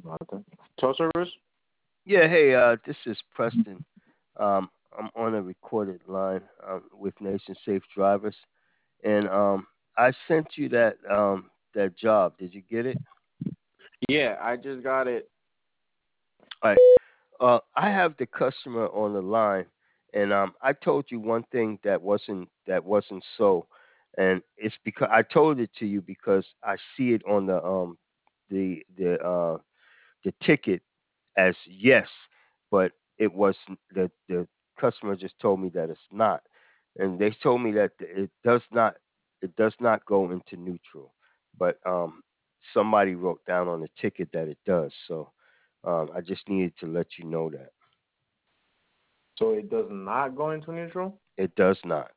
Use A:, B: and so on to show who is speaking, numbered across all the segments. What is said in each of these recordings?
A: Tow service?
B: Yeah, hey, this is Preston. I'm on a recorded line with Nation Safe Drivers, and I sent you that job. Did you get it?
A: Yeah, I just got it.
B: All right. I have the customer on the line, and I told you one thing that wasn't so, and it's because I told it to you because I see it on the the uh the ticket as yes, but it was the customer just told me that it's not, and they told me that it does not go into neutral, but somebody wrote down on the ticket that it does. So I just needed to let you know that
A: So it does not go into neutral?
B: it does not.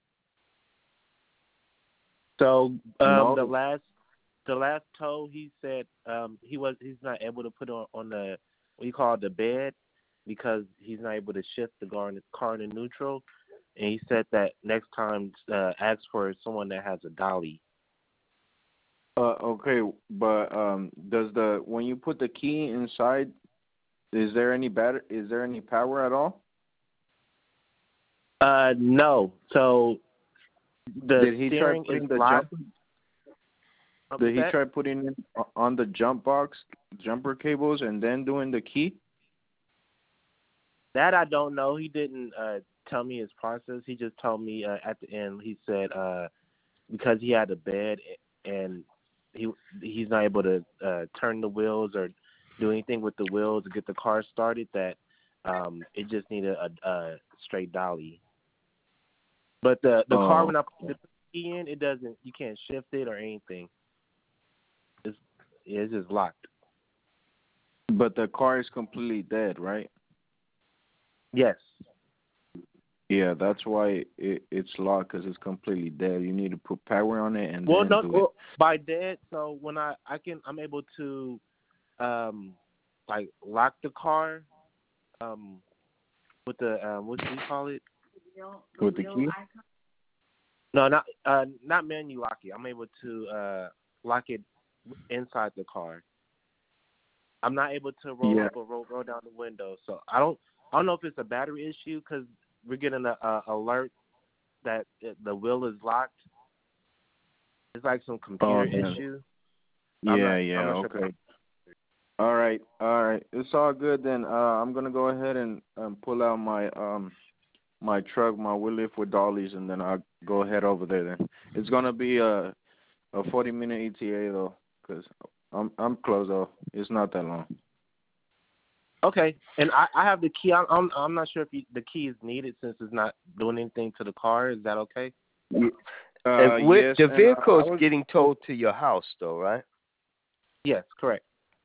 C: So
A: No.
C: the last tow he said he's not able to put on the what you call it, the bed because he's not able to shift the car in neutral, and he said that next time ask for someone that has a dolly.
A: Okay, but does the when you put the key inside, is there any Is there any power at all?
C: No. So the
A: Did he try
C: steering is
A: putting the
C: locked.
A: Did he try putting it on the jumper cables, and then doing the key?
C: That I don't know. He didn't tell me his process. He just told me at the end. He said because he had a bed and he he's not able to turn the wheels or do anything with the wheels to get the car started. That it just needed a straight dolly. But the car
A: Oh,
C: when I put the key in, it doesn't. You can't shift it or anything. It's it's just locked.
A: but the car is completely dead, right?
C: Yes.
A: Yeah, that's why it's locked because it's completely dead. You need to put power on it and
C: Well,
A: then
C: no.
A: do it.
C: Well, by dead. So when I'm able to like lock the car with the what do you call it?
A: With the key?
C: No, not manual lock it. I'm able to lock it inside the car. I'm not able to roll
A: Yeah.
C: up or roll down the window. So I don't know if it's a battery issue because we're getting a alert that the wheel is locked. It's like some
A: Oh
C: computer
A: man.
C: issue.
A: Yeah,
C: I'm
A: yeah,
C: not sure.
A: okay. All right. It's all good then. I'm gonna go ahead and pull out my truck, my wheel lift with dollies, and then I'll go ahead over there. Then it's gonna be a 40-minute ETA though, cause I'm close though. It's not that long.
C: Okay, and I have the key. I'm not sure if the key is needed since it's not doing anything to the car. Is that okay?
B: And
A: Yes,
B: the
A: and
B: vehicle
A: I
B: is
A: was
B: getting towed to your house, though, right?
C: Yes, correct.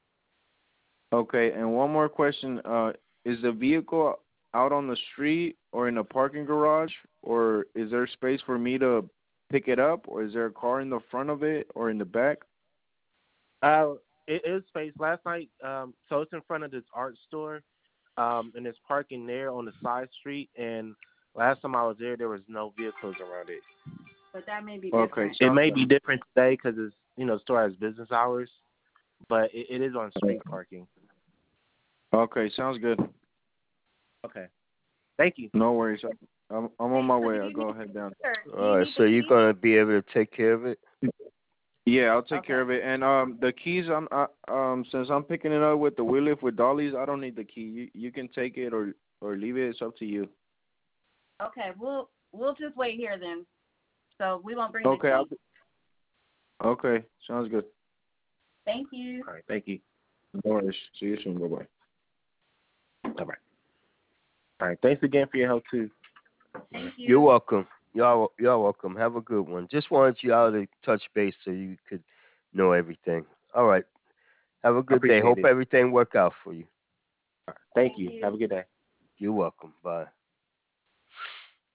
A: okay. And one more question: is the vehicle out on the street or in a parking garage, or is there space for me to pick it up, or is there a car in the front of it or in the back?
C: Uh, it is space. Last night, so it's in front of this art store, and it's parking there on the side street. And last time I was there was no vehicles around it.
D: But that may be
A: Okay,
D: different.
C: It
A: sounds
C: may
A: good.
C: be different today because it's the store has business hours, but it is on street parking.
A: Okay, sounds good.
C: Okay, thank you.
A: No worries. I'm on
D: Wait,
A: my
D: so do
A: way. I'll
D: you
A: go
D: need
A: ahead down.
D: do
B: All
D: you
B: right,
D: need the
B: so you're
D: key?
B: gonna be able to take care of it.
A: Yeah, I'll take
D: Okay.
A: care of it. And the keys, since I'm picking it up with the wheel lift with dollies, I don't need the key. You can take it or leave it. It's up to you.
D: Okay, we'll just wait here then. So we won't bring the
A: Okay.
D: key.
A: Okay. Sounds good.
D: Thank you.
C: All right, thank you.
A: No worries. See you soon. Bye bye.
C: All right, all right. Thanks again for your help too.
D: Thank
B: You're
D: you.
B: welcome. You're welcome. Have a good one. Just wanted you out to touch base so you could know everything. All right. Have a
C: I
B: good day.
C: appreciate
B: Hope
C: it.
B: everything work out for you.
C: Thank
D: Thank
C: you.
D: you.
C: Have a good day.
B: You're welcome. Bye.